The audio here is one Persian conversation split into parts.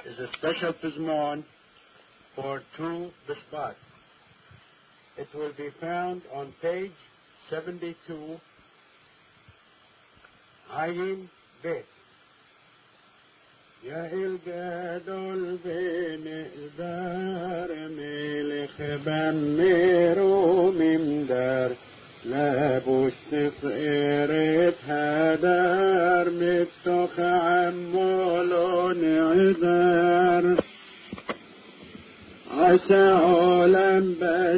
is a special pizmon for two Bishpat. It will be found on page 72, Ayin Bet. يا الجدول بنقدر ملخ بنيرو من دار لابوش تفقرت هدار متوخ عمولون عذار عسى عالم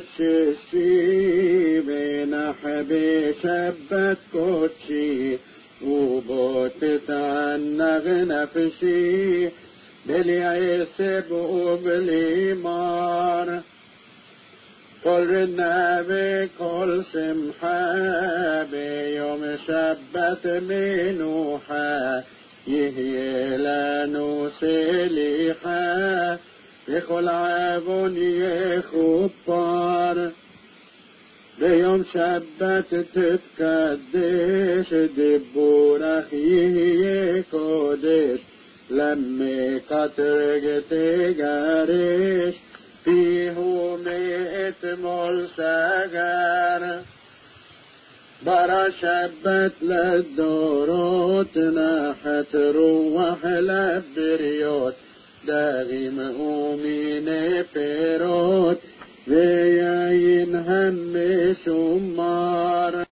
بششي بين حبي شبت كوتشي وبوتت عنغ نفسي بلي عسب وبلي مار كل النبي كل سمحة بيوم شبت منوحة يهي لانو سليحة بكل عابون يخبار بيوم شبت تتكدش دبورخ يهي كودش لمي كترق تجارش فيه مئة مول سجر برا شبت للدوروت ناحت روح لبريوت داغي مؤمن بيروت ويا ينهم شمار